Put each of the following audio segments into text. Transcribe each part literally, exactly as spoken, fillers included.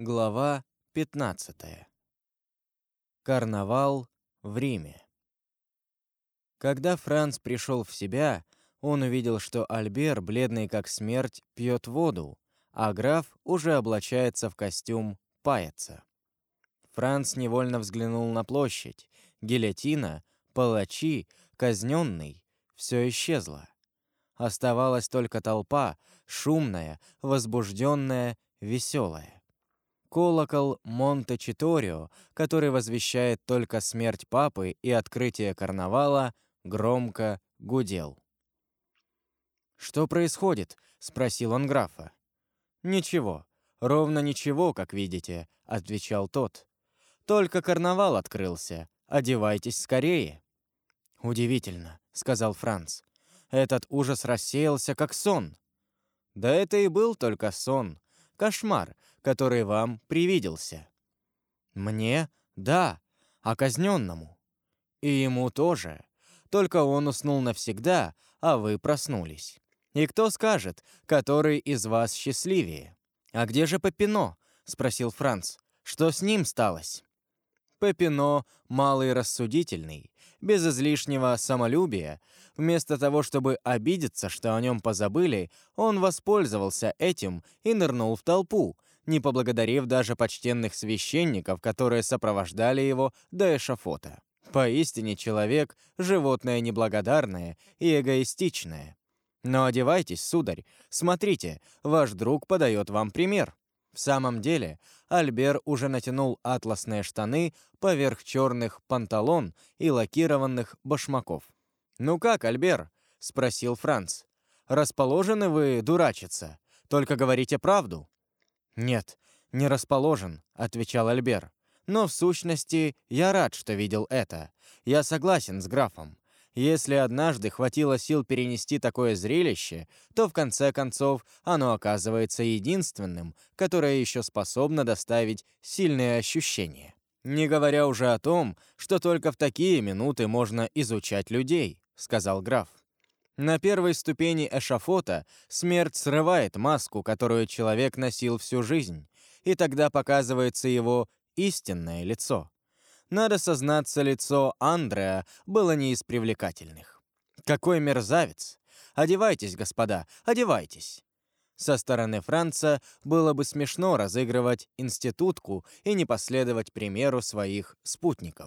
Глава пятнадцатая. Карнавал в Риме. Когда Франц пришел в себя, он увидел, что Альбер, бледный как смерть, пьет воду, а граф уже облачается в костюм паяца. Франц невольно взглянул на площадь. Гильотина, палачи, казненный — все исчезло. Оставалась только толпа, шумная, возбужденная, веселая. Колокол Монте-Читорио, который возвещает только смерть папы и открытие карнавала, громко гудел. «Что происходит?» — спросил он графа. «Ничего, ровно ничего, как видите», — отвечал тот. «Только карнавал открылся. Одевайтесь скорее». «Удивительно», — сказал Франц. «Этот ужас рассеялся, как сон». «Да это и был только сон. Кошмар, который вам привиделся». «Мне? Да. А казненному?» «И ему тоже. Только он уснул навсегда, а вы проснулись. И кто скажет, который из вас счастливее?» «А где же Пепино?» — спросил Франц. «Что с ним сталось?» Пепино, малый рассудительный, без излишнего самолюбия, вместо того, чтобы обидеться, что о нем позабыли, он воспользовался этим и нырнул в толпу, не поблагодарив даже почтенных священников, которые сопровождали его до эшафота. Поистине человек — животное неблагодарное и эгоистичное. Но одевайтесь, сударь, смотрите, ваш друг подает вам пример. В самом деле, Альбер уже натянул атласные штаны поверх черных панталон и лакированных башмаков. «Ну как, Альбер?» — спросил Франц. «Расположены вы дурачиться? Только говорите правду». «Нет, не расположен», — отвечал Альбер. «Но в сущности я рад, что видел это. Я согласен с графом. Если однажды хватило сил перенести такое зрелище, то в конце концов оно оказывается единственным, которое еще способно доставить сильные ощущения. Не говоря уже о том, что только в такие минуты можно изучать людей», — сказал граф. «На первой ступени эшафота смерть срывает маску, которую человек носил всю жизнь, и тогда показывается его истинное лицо. Надо сознаться, лицо Андреа было не из привлекательных. Какой мерзавец! Одевайтесь, господа, одевайтесь!» Со стороны Франца было бы смешно разыгрывать институтку и не последовать примеру своих спутников.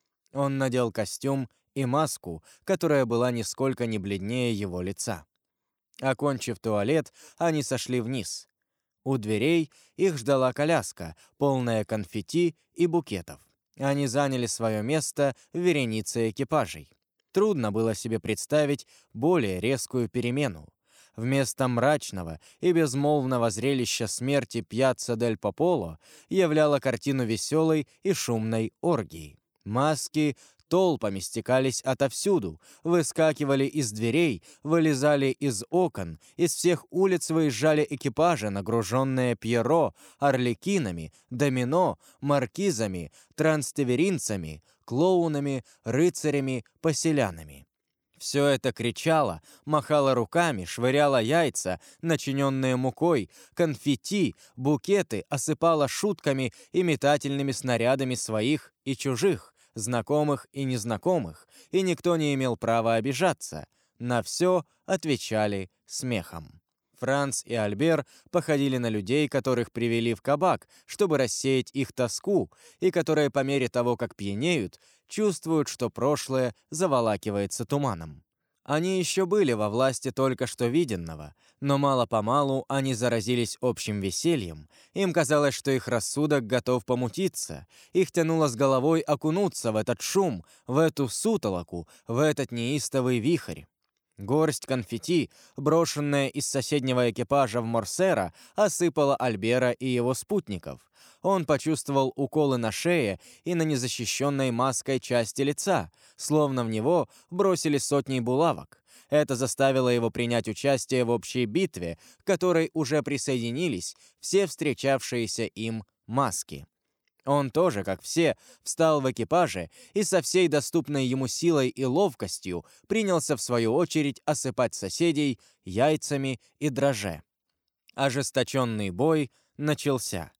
Он надел костюм и маску, которая была нисколько не бледнее его лица. Окончив туалет, они сошли вниз. У дверей их ждала коляска, полная конфетти и букетов. Они заняли свое место в веренице экипажей. Трудно было себе представить более резкую перемену. Вместо мрачного и безмолвного зрелища смерти Пьяцца дель Пополо являла картину веселой и шумной оргии. Маски толпами стекались отовсюду, выскакивали из дверей, вылезали из окон, из всех улиц выезжали экипажи, нагруженные пьеро, арлекинами, домино, маркизами, транстеверинцами, клоунами, рыцарями, поселянами. Все это кричало, махало руками, швыряло яйца, начиненные мукой, конфетти, букеты, осыпало шутками и метательными снарядами своих и чужих, знакомых и незнакомых, и никто не имел права обижаться. На все отвечали смехом. Франц и Альбер походили на людей, которых привели в кабак, чтобы рассеять их тоску, и которые по мере того, как пьянеют, чувствуют, что прошлое заволакивается туманом. Они еще были во власти только что виденного, но мало-помалу они заразились общим весельем. Им казалось, что их рассудок готов помутиться. Их тянуло с головой окунуться в этот шум, в эту сутолоку, в этот неистовый вихрь. Горсть конфетти, брошенная из соседнего экипажа в Морсера, осыпала Альбера и его спутников. Он почувствовал уколы на шее и на незащищенной маской части лица, словно в него бросили сотни булавок. Это заставило его принять участие в общей битве, к которой уже присоединились все встречавшиеся им маски. Он тоже, как все, встал в экипаже и со всей доступной ему силой и ловкостью принялся, в свою очередь, осыпать соседей яйцами и дрожже. Ожесточенный бой начался.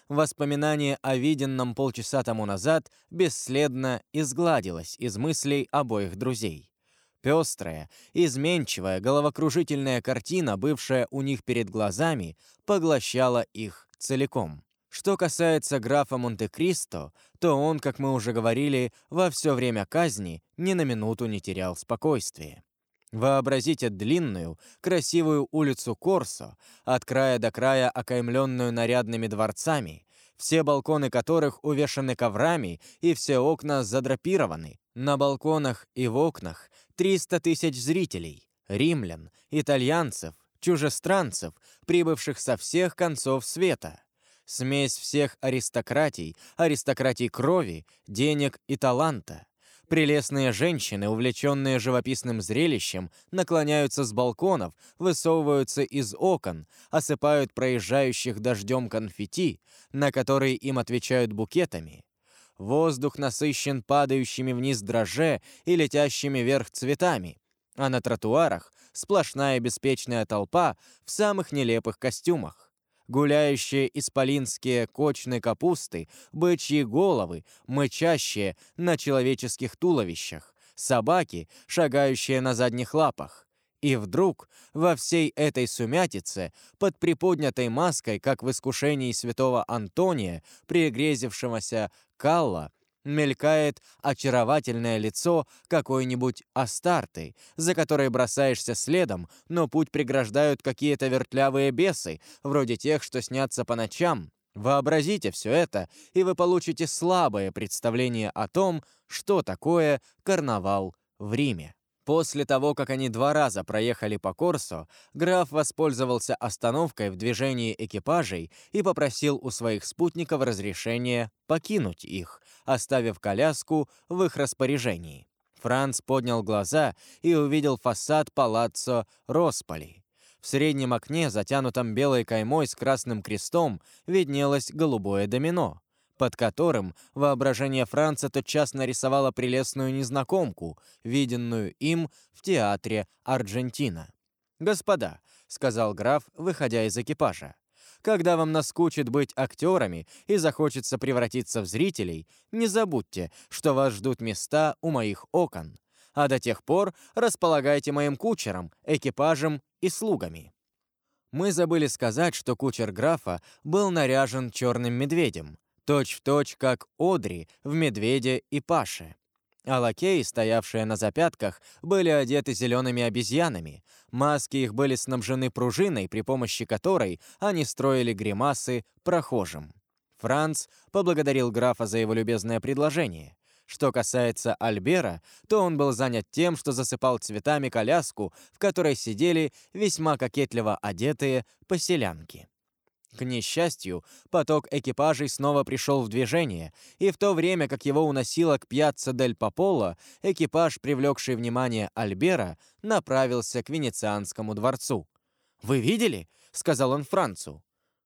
Воспоминание о виденном полчаса тому назад бесследно изгладилось из мыслей обоих друзей. Пестрая, изменчивая, головокружительная картина, бывшая у них перед глазами, поглощала их целиком. Что касается графа Монте-Кристо, то он, как мы уже говорили, во все время казни ни на минуту не терял спокойствия. Вообразите длинную, красивую улицу Корсо, от края до края окаймленную нарядными дворцами, все балконы которых увешаны коврами и все окна задрапированы. На балконах и в окнах триста тысяч зрителей, римлян, итальянцев, чужестранцев, прибывших со всех концов света. Смесь всех аристократий, аристократий крови, денег и таланта. Прелестные женщины, увлеченные живописным зрелищем, наклоняются с балконов, высовываются из окон, осыпают проезжающих дождем конфетти, на которые им отвечают букетами. Воздух насыщен падающими вниз дрожжи и летящими вверх цветами, а на тротуарах сплошная беспечная толпа в самых нелепых костюмах. Гуляющие исполинские кочны капусты, бычьи головы, мычащие на человеческих туловищах, собаки, шагающие на задних лапах. И вдруг во всей этой сумятице, под приподнятой маской, как в искушении святого Антония, пригрезившегося Калла, мелькает очаровательное лицо какой-нибудь Астарты, за которой бросаешься следом, но путь преграждают какие-то вертлявые бесы, вроде тех, что снятся по ночам. Вообразите все это, и вы получите слабое представление о том, что такое карнавал в Риме. После того, как они два раза проехали по Корсо, граф воспользовался остановкой в движении экипажей и попросил у своих спутников разрешения покинуть их, оставив коляску в их распоряжении. Франц поднял глаза и увидел фасад палаццо Росполи. В среднем окне, затянутом белой каймой с красным крестом, виднелось голубое домино, под которым воображение Франца тотчас нарисовало прелестную незнакомку, виденную им в театре Арджентина. «Господа», — сказал граф, выходя из экипажа, «когда вам наскучит быть актерами и захочется превратиться в зрителей, не забудьте, что вас ждут места у моих окон, а до тех пор располагайте моим кучером, экипажем и слугами». Мы забыли сказать, что кучер графа был наряжен черным медведем, точь-в-точь, как Одри в «Медведе и Паше». А лакеи, стоявшие на запятках, были одеты зелеными обезьянами. Маски их были снабжены пружиной, при помощи которой они строили гримасы прохожим. Франц поблагодарил графа за его любезное предложение. Что касается Альбера, то он был занят тем, что засыпал цветами коляску, в которой сидели весьма кокетливо одетые поселянки. К несчастью, поток экипажей снова пришел в движение, и в то время, как его уносило к пьяцца дель Пополо, экипаж, привлекший внимание Альбера, направился к Венецианскому дворцу. «Вы видели?» — сказал он Францу.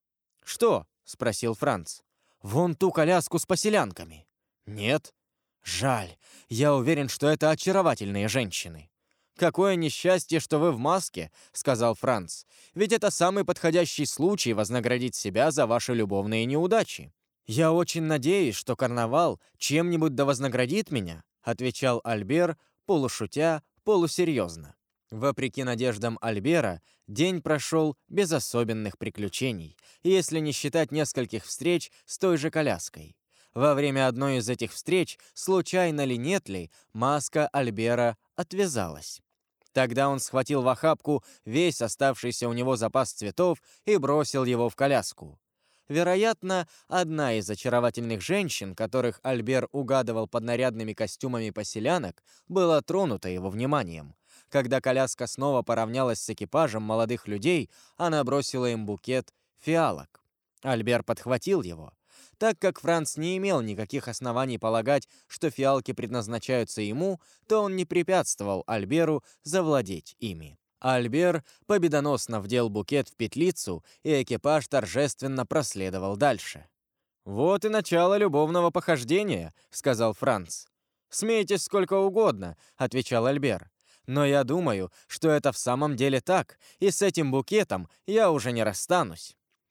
«Что?» — спросил Франц. «Вон ту коляску с поселянками». «Нет». «Жаль. Я уверен, что это очаровательные женщины». «Какое несчастье, что вы в маске», — сказал Франц. «Ведь это самый подходящий случай вознаградить себя за ваши любовные неудачи». «Я очень надеюсь, что карнавал чем-нибудь да вознаградит меня», — отвечал Альбер, полушутя, полусерьезно. Вопреки надеждам Альбера, день прошел без особенных приключений, если не считать нескольких встреч с той же коляской. Во время одной из этих встреч, случайно ли нет ли, маска Альбера отвязалась. Тогда он схватил в охапку весь оставшийся у него запас цветов и бросил его в коляску. Вероятно, одна из очаровательных женщин, которых Альбер угадывал под нарядными костюмами поселянок, была тронута его вниманием. Когда коляска снова поравнялась с экипажем молодых людей, она бросила им букет фиалок. Альбер подхватил его. Так как Франц не имел никаких оснований полагать, что фиалки предназначаются ему, то он не препятствовал Альберу завладеть ими. Альбер победоносно вдел букет в петлицу, и экипаж торжественно проследовал дальше. «Вот и начало любовного похождения», — сказал Франц. «Смейтесь сколько угодно», — отвечал Альбер. «Но я думаю, что это в самом деле так, и с этим букетом я уже не расстанусь».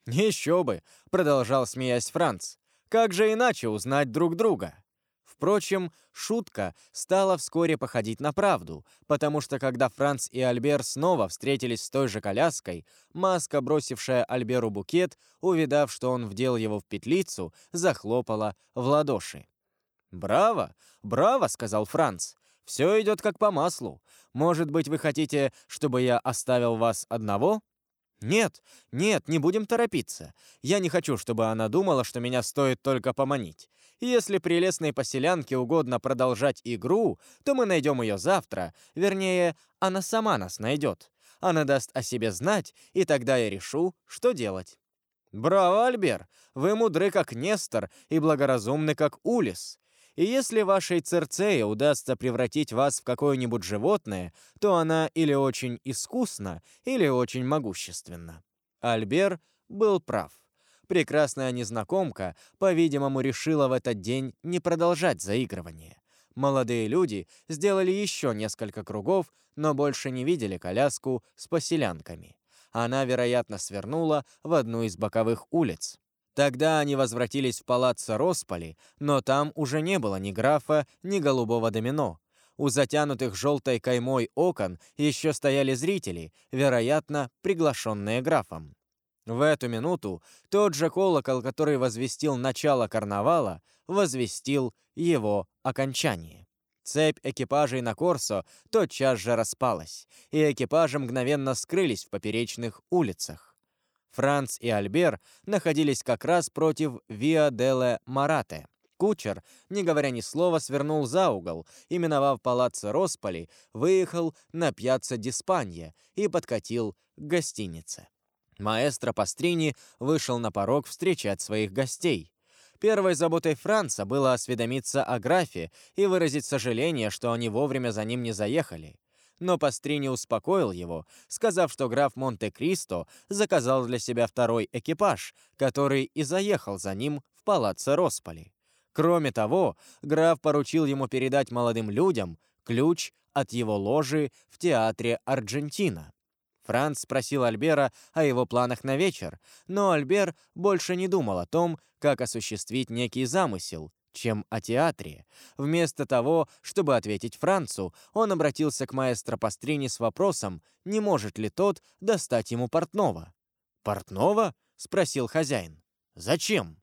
«Еще бы!» — продолжал, смеясь, Франц. «Как же иначе узнать друг друга?» Впрочем, шутка стала вскоре походить на правду, потому что когда Франц и Альбер снова встретились с той же коляской, Маска, бросившая Альберу букет, увидав, что он вдел его в петлицу, захлопала в ладоши. «Браво! Браво!» — сказал Франц. «Все идет как по маслу. Может быть, вы хотите, чтобы я оставил вас одного?» «Нет, нет, не будем торопиться. Я не хочу, чтобы она думала, что меня стоит только поманить. Если прелестной поселянке угодно продолжать игру, то мы найдем ее завтра. Вернее, она сама нас найдет. Она даст о себе знать, и тогда я решу, что делать». «Браво, Альбер! Вы мудры, как Нестор, и благоразумны, как Улисс. И если вашей Цирцее удастся превратить вас в какое-нибудь животное, то она или очень искусна, или очень могущественна». Альбер был прав. Прекрасная незнакомка, по-видимому, решила в этот день не продолжать заигрывание. Молодые люди сделали еще несколько кругов, но больше не видели коляску с поселянками. Она, вероятно, свернула в одну из боковых улиц. Тогда они возвратились в палаццо Роспали, но там уже не было ни графа, ни голубого домино. У затянутых желтой каймой окон еще стояли зрители, вероятно, приглашенные графом. В эту минуту тот же колокол, который возвестил начало карнавала, возвестил его окончание. Цепь экипажей на Корсо тотчас же распалась, и экипажи мгновенно скрылись в поперечных улицах. Франц и Альбер находились как раз против Виа деле Марате. Кучер, не говоря ни слова, свернул за угол и, миновав палаццо Роспали, выехал на пьяцца ди Спанья и подкатил к гостинице. Маэстро Пастрини вышел на порог встречать своих гостей. Первой заботой Франца было осведомиться о графе и выразить сожаление, что они вовремя за ним не заехали. Но Пастрини успокоил его, сказав, что граф Монте-Кристо заказал для себя второй экипаж, который и заехал за ним в палаццо Роспали. Кроме того, граф поручил ему передать молодым людям ключ от его ложи в театре Арджентина. Франц спросил Альбера о его планах на вечер, но Альбер больше не думал о том, как осуществить некий замысел, чем о театре. Вместо того, чтобы ответить Францу, он обратился к маэстро Пастрини с вопросом, не может ли тот достать ему портного. «Портного?» — спросил хозяин. «Зачем?»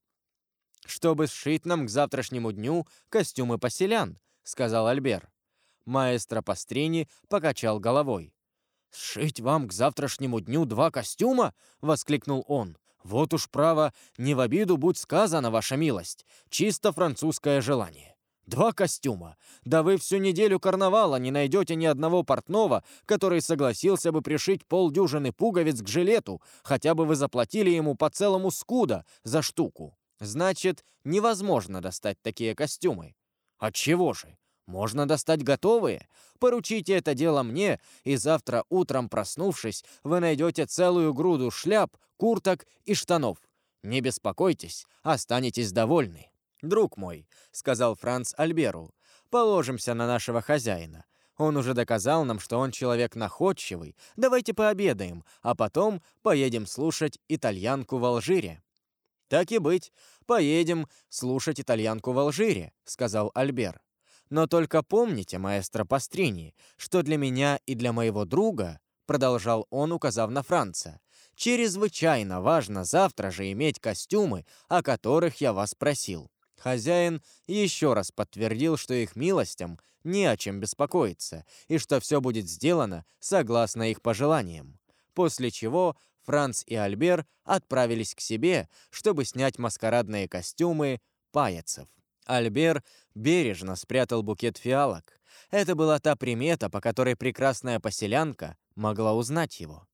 «Чтобы сшить нам к завтрашнему дню костюмы поселян», — сказал Альбер. Маэстро Пастрини покачал головой. «Сшить вам к завтрашнему дню два костюма?» — воскликнул он. «Вот уж право, не в обиду будь сказано, ваша милость. Чисто французское желание. Два костюма. Да вы всю неделю карнавала не найдете ни одного портного, который согласился бы пришить полдюжины пуговиц к жилету, хотя бы вы заплатили ему по целому скуда за штуку. Значит, невозможно достать такие костюмы. Отчего же? Можно достать готовые. Поручите это дело мне, и завтра утром, проснувшись, вы найдете целую груду шляп, курток и штанов. Не беспокойтесь, останетесь довольны». «Друг мой», — сказал Франц Альберу, — «положимся на нашего хозяина. Он уже доказал нам, что он человек находчивый. Давайте пообедаем, а потом поедем слушать итальянку в Алжире». «Так и быть, поедем слушать итальянку в Алжире», — сказал Альбер. «Но только помните, маэстро Пастрини, что для меня и для моего друга, — продолжал он, указав на Франца, — чрезвычайно важно завтра же иметь костюмы, о которых я вас просил». Хозяин еще раз подтвердил, что их милостям не о чем беспокоиться, и что все будет сделано согласно их пожеланиям. После чего Франц и Альбер отправились к себе, чтобы снять маскарадные костюмы паяцев. Альбер бережно спрятал букет фиалок. Это была та примета, по которой прекрасная поселянка могла узнать его.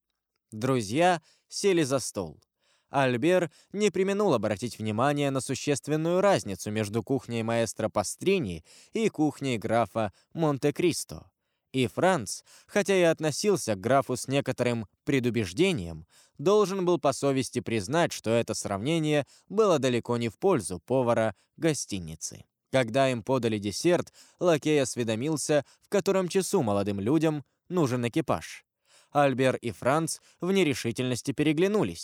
Друзья сели за стол. Альбер не преминул обратить внимание на существенную разницу между кухней маэстро Пастрини и кухней графа Монте-Кристо. И Франц, хотя и относился к графу с некоторым предубеждением, должен был по совести признать, что это сравнение было далеко не в пользу повара гостиницы. Когда им подали десерт, лакей осведомился, в котором часу молодым людям нужен экипаж. Альбер и Франц в нерешительности переглянулись.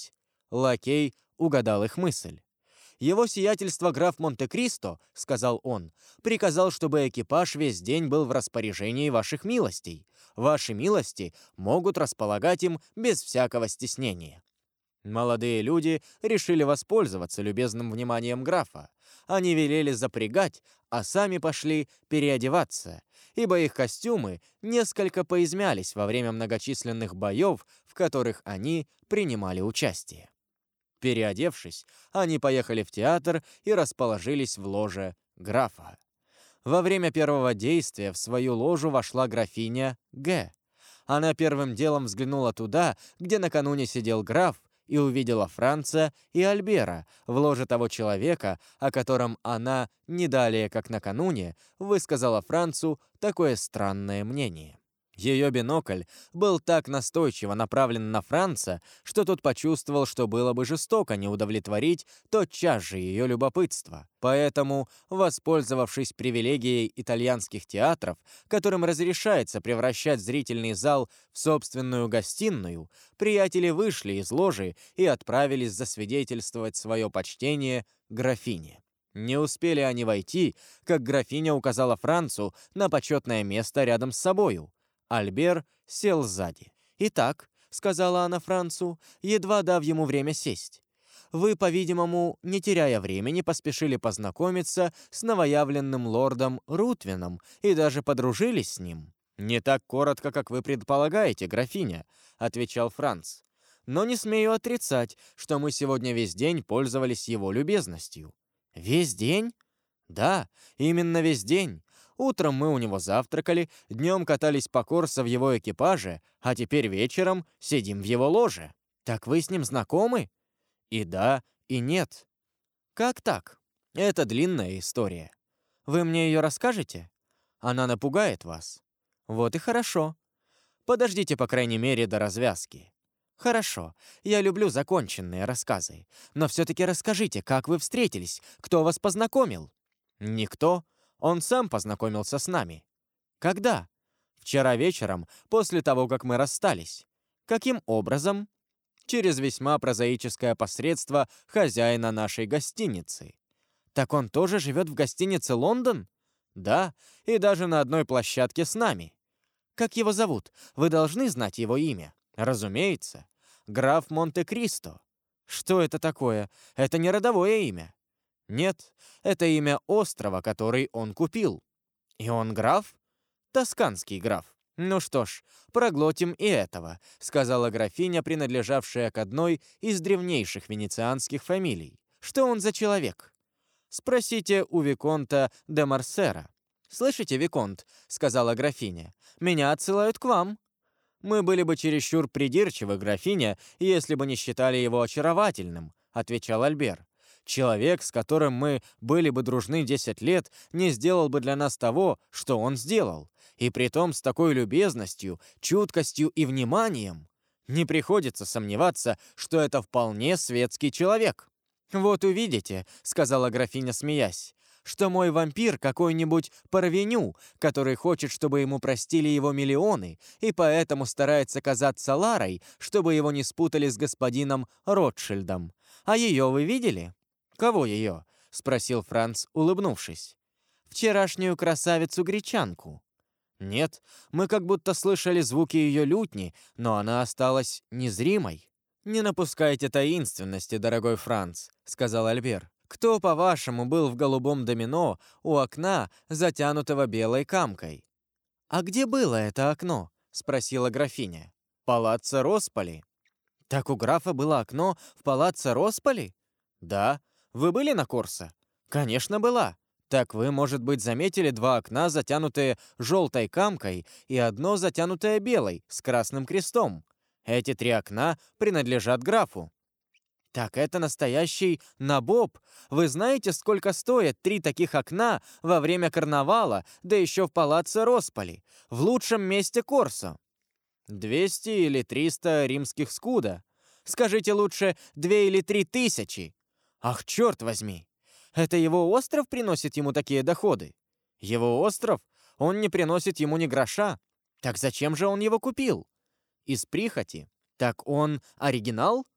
Лакей угадал их мысль. «Его сиятельство граф Монте-Кристо, — сказал он, — приказал, чтобы экипаж весь день был в распоряжении ваших милостей. Ваши милости могут располагать им без всякого стеснения». Молодые люди решили воспользоваться любезным вниманием графа. Они велели запрягать, а сами пошли переодеваться, ибо их костюмы несколько поизмялись во время многочисленных боев, в которых они принимали участие. Переодевшись, они поехали в театр и расположились в ложе графа. Во время первого действия в свою ложу вошла графиня Г. Она первым делом взглянула туда, где накануне сидел граф, и увидела Франца и Альбера в ложе того человека, о котором она, не далее как накануне, высказала Францу такое странное мнение. Ее бинокль был так настойчиво направлен на Франца, что тот почувствовал, что было бы жестоко не удовлетворить тотчас же ее любопытство. Поэтому, воспользовавшись привилегией итальянских театров, которым разрешается превращать зрительный зал в собственную гостиную, приятели вышли из ложи и отправились засвидетельствовать свое почтение графине. Не успели они войти, как графиня указала Францу на почетное место рядом с собою. Альбер сел сзади. «Итак», — сказала она Францу, едва дав ему время сесть, «вы, по-видимому, не теряя времени, поспешили познакомиться с новоявленным лордом Рутвином и даже подружились с ним». «Не так коротко, как вы предполагаете, графиня», — отвечал Франц. «Но не смею отрицать, что мы сегодня весь день пользовались его любезностью». «Весь день?» «Да, именно весь день. Утром мы у него завтракали, днем катались по Корсо в его экипаже, а теперь вечером сидим в его ложе. Так вы с ним знакомы?» «И да, и нет». «Как так?» «Это длинная история. Вы мне ее расскажете? Она напугает вас». «Вот и хорошо. Подождите, по крайней мере, до развязки». «Хорошо, я люблю законченные рассказы. Но все-таки расскажите, как вы встретились, кто вас познакомил?» «Никто. Он сам познакомился с нами». «Когда?» «Вчера вечером, после того, как мы расстались». «Каким образом?» «Через весьма прозаическое посредство хозяина нашей гостиницы». «Так он тоже живет в гостинице «Лондон»?» «Да, и даже на одной площадке с нами». «Как его зовут? Вы должны знать его имя». «Разумеется. Граф Монте-Кристо». «Что это такое? Это не родовое имя». «Нет, это имя острова, который он купил». «И он граф?» «Тосканский граф». «Ну что ж, проглотим и этого», — сказала графиня, принадлежавшая к одной из древнейших венецианских фамилий. «Что он за человек?» «Спросите у виконта де Марсера». «Слышите, виконт», — сказала графиня, — «меня отсылают к вам». «Мы были бы чересчур придирчивы, графиня, если бы не считали его очаровательным», — отвечал Альбер. «Человек, с которым мы были бы дружны десять лет, не сделал бы для нас того, что он сделал, и притом с такой любезностью, чуткостью и вниманием. Не приходится сомневаться, что это вполне светский человек». «Вот увидите», — сказала графиня, смеясь, «что мой вампир какой-нибудь парвеню, который хочет, чтобы ему простили его миллионы, и поэтому старается казаться Ларой, чтобы его не спутали с господином Ротшильдом. А ее вы видели?» «Кого ее?» — спросил Франц, улыбнувшись. «Вчерашнюю красавицу-гречанку». «Нет, мы как будто слышали звуки ее лютни, но она осталась незримой». «Не напускайте таинственности, дорогой Франц», — сказал Альбер. «Кто, по-вашему, был в голубом домино у окна, затянутого белой камкой?» «А где было это окно?» — спросила графиня. «Палаццо Росполи». «Так у графа было окно в палаццо Росполи?» «Да. Вы были на Корсо?» «Конечно, была. Так вы, может быть, заметили два окна, затянутые желтой камкой, и одно затянутое белой, с красным крестом. Эти три окна принадлежат графу». «Так это настоящий набоб. Вы знаете, сколько стоят три таких окна во время карнавала, да еще в палаццо Росполи, в лучшем месте Корсо?» «Двести или триста римских скуда. Скажите лучше, две или три тысячи». «Ах, черт возьми! Это его остров приносит ему такие доходы?» «Его остров? Он не приносит ему ни гроша. Так зачем же он его купил?» «Из прихоти. Так он оригинал?»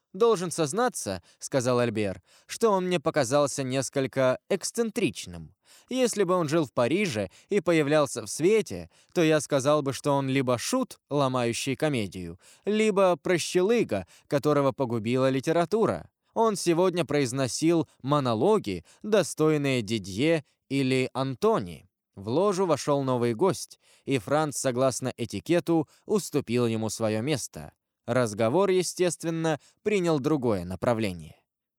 «Должен сознаться, — сказал Альбер, — что он мне показался несколько эксцентричным. Если бы он жил в Париже и появлялся в свете, то я сказал бы, что он либо шут, ломающий комедию, либо прощелыга, которого погубила литература. Он сегодня произносил монологи, достойные Дидье или Антони». В ложу вошел новый гость, и Франц, согласно этикету, уступил ему свое место. Разговор, естественно, принял другое направление.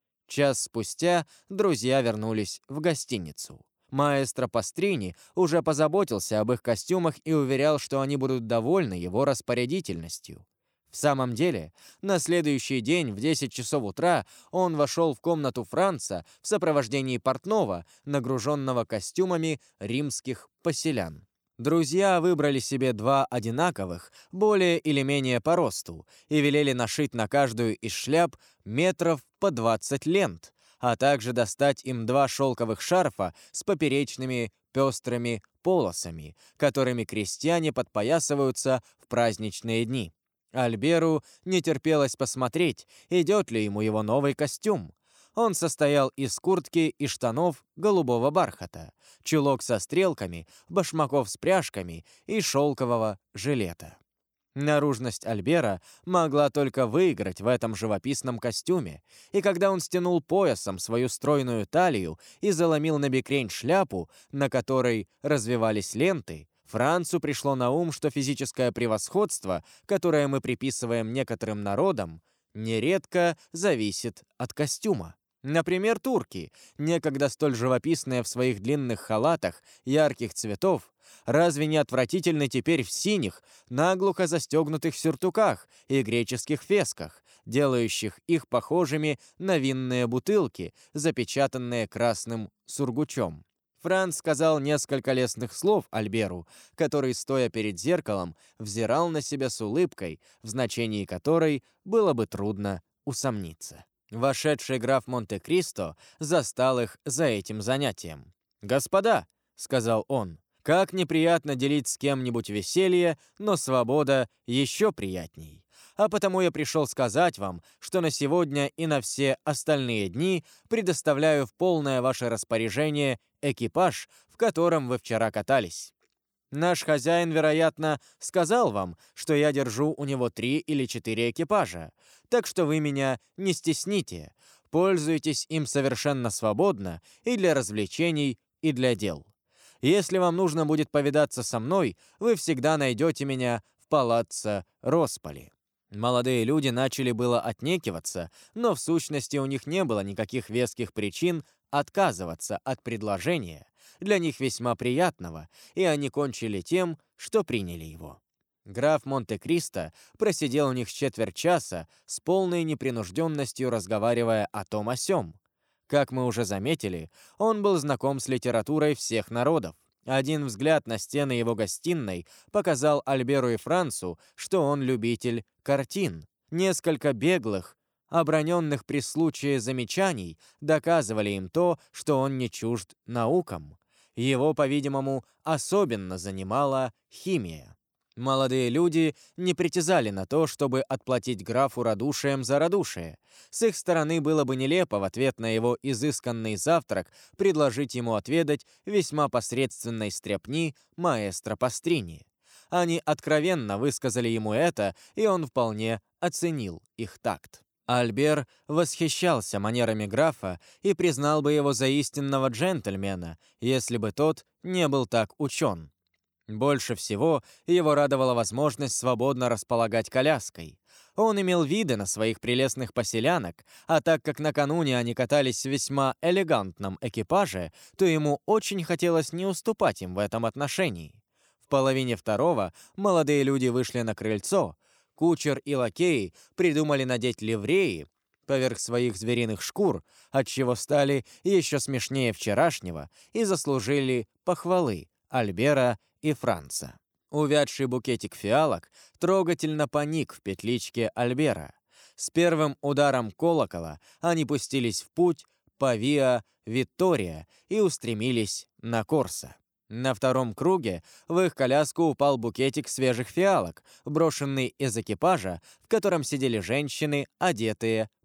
Час спустя друзья вернулись в гостиницу. Маэстро Пастрини уже позаботился об их костюмах и уверял, что они будут довольны его распорядительностью. В самом деле, на следующий день в десять часов утра он вошел в комнату Франца в сопровождении портного, нагруженного костюмами римских поселян. Друзья выбрали себе два одинаковых, более или менее по росту, и велели нашить на каждую из шляп метров по двадцать лент, а также достать им два шелковых шарфа с поперечными пестрыми полосами, которыми крестьяне подпоясываются в праздничные дни. Альберу не терпелось посмотреть, идет ли ему его новый костюм. Он состоял из куртки и штанов голубого бархата, чулок со стрелками, башмаков с пряжками и шелкового жилета. Наружность Альбера могла только выиграть в этом живописном костюме, и когда он стянул поясом свою стройную талию и заломил на бекрень шляпу, на которой развивались ленты, Францу пришло на ум, что физическое превосходство, которое мы приписываем некоторым народам, нередко зависит от костюма. Например, турки, некогда столь живописные в своих длинных халатах ярких цветов, разве не отвратительны теперь в синих, наглухо застегнутых сюртуках и греческих фесках, делающих их похожими на винные бутылки, запечатанные красным сургучом? Франц сказал несколько лестных слов Альберу, который, стоя перед зеркалом, взирал на себя с улыбкой, в значении которой было бы трудно усомниться. Вошедший граф Монте-Кристо застал их за этим занятием. «Господа», — сказал он, — «как неприятно делить с кем-нибудь веселье, но свобода еще приятней. А потому я пришел сказать вам, что на сегодня и на все остальные дни предоставляю в полное ваше распоряжение экипаж, в котором вы вчера катались. Наш хозяин, вероятно, сказал вам, что я держу у него три или четыре экипажа, так что вы меня не стесните, пользуйтесь им совершенно свободно и для развлечений, и для дел. Если вам нужно будет повидаться со мной, вы всегда найдете меня в палаццо Росполи». Молодые люди начали было отнекиваться, но в сущности у них не было никаких веских причин отказываться от предложения, для них весьма приятного, и они кончили тем, что приняли его. Граф Монте-Кристо просидел у них четверть часа с полной непринужденностью, разговаривая о том о сём. Как мы уже заметили, он был знаком с литературой всех народов. Один взгляд на стены его гостиной показал Альберу и Францу, что он любитель картин. Несколько беглых, оброненных при случае замечаний доказывали им то, что он не чужд наукам. Его, по-видимому, особенно занимала химия. Молодые люди не притязали на то, чтобы отплатить графу радушием за радушие. С их стороны было бы нелепо в ответ на его изысканный завтрак предложить ему отведать весьма посредственной стряпни маэстро Пастрини. Они откровенно высказали ему это, и он вполне оценил их такт. Альбер восхищался манерами графа и признал бы его за истинного джентльмена, если бы тот не был так учен. Больше всего его радовала возможность свободно располагать коляской. Он имел виды на своих прелестных поселянок, а так как накануне они катались в весьма элегантном экипаже, то ему очень хотелось не уступать им в этом отношении. В половине второго молодые люди вышли на крыльцо. Кучер и лакеи придумали надеть ливреи поверх своих звериных шкур, отчего стали еще смешнее вчерашнего и заслужили похвалы Альбера и Франца. Увядший букетик фиалок трогательно поник в петличке Альбера. С первым ударом колокола они пустились в путь по Виа Виттория и устремились на Корсо. На втором круге в их коляску упал букетик свежих фиалок, брошенный из экипажа, в котором сидели женщины, одетые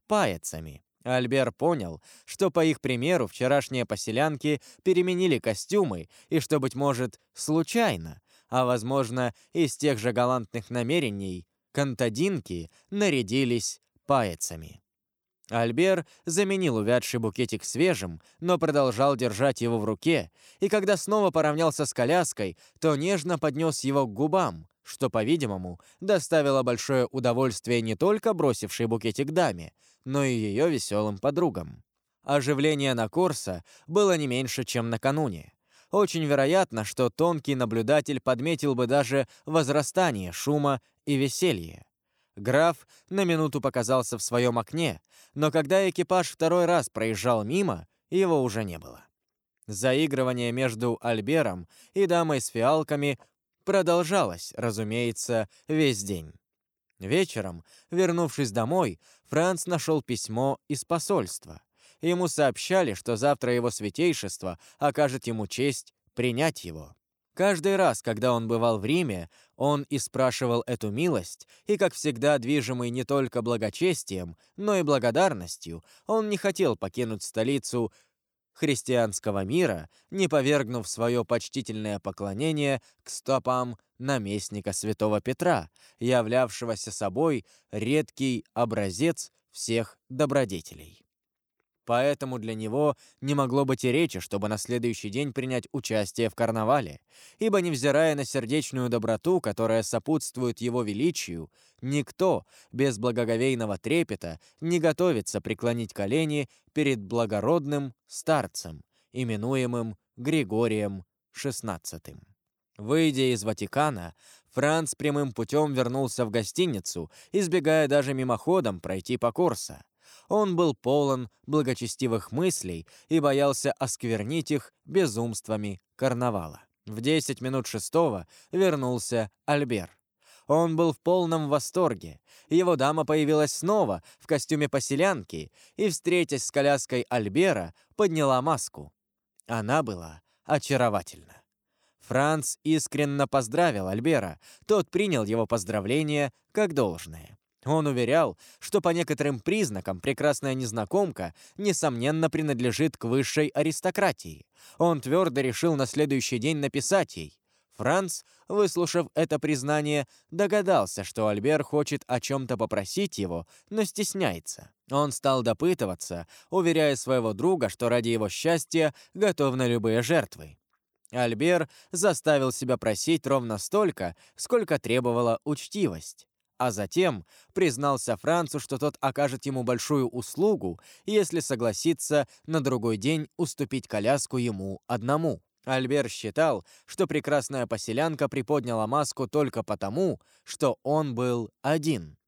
паяцами. Альбер понял, что по их примеру вчерашние поселянки переменили костюмы, и что, быть может, случайно, а, возможно, из тех же галантных намерений, кантадинки нарядились паяцами. Альбер заменил увядший букетик свежим, но продолжал держать его в руке, и когда снова поравнялся с коляской, то нежно поднес его к губам, что, по-видимому, доставило большое удовольствие не только бросившей букетик даме, но и ее веселым подругам. Оживление на Корсо было не меньше, чем накануне. Очень вероятно, что тонкий наблюдатель подметил бы даже возрастание шума и веселья. Граф на минуту показался в своем окне, но когда экипаж второй раз проезжал мимо, его уже не было. Заигрывание между Альбером и дамой с фиалками продолжалось, разумеется, весь день. Вечером, вернувшись домой, Франц нашел письмо из посольства. Ему сообщали, что завтра его святейшество окажет ему честь принять его. Каждый раз, когда он бывал в Риме, он и спрашивал эту милость, и, как всегда, движимый не только благочестием, но и благодарностью, он не хотел покинуть столицу христианского мира, не повергнув свое почтительное поклонение к стопам наместника святого Петра, являвшегося собой редкий образец всех добродетелей. Поэтому для него не могло быть и речи, чтобы на следующий день принять участие в карнавале, ибо, невзирая на сердечную доброту, которая сопутствует его величию, никто без благоговейного трепета не готовится преклонить колени перед благородным старцем, именуемым Григорием шестнадцатым. Выйдя из Ватикана, Франц прямым путем вернулся в гостиницу, избегая даже мимоходом пройти по Корсо. Он был полон благочестивых мыслей и боялся осквернить их безумствами карнавала. В десять минут шестого вернулся Альбер. Он был в полном восторге. Его дама появилась снова в костюме поселянки и, встретясь с коляской Альбера, подняла маску. Она была очаровательна. Франц искренне поздравил Альбера. Тот принял его поздравления как должное. Он уверял, что по некоторым признакам прекрасная незнакомка, несомненно, принадлежит к высшей аристократии. Он твердо решил на следующий день написать ей. Франц, выслушав это признание, догадался, что Альбер хочет о чем-то попросить его, но стесняется. Он стал допытываться, уверяя своего друга, что ради его счастья готов на любые жертвы. Альбер заставил себя просить ровно столько, сколько требовала учтивость. А затем признался Францу, что тот окажет ему большую услугу, если согласится на другой день уступить коляску ему одному. Альбер считал, что прекрасная поселянка приподняла маску только потому, что он был один.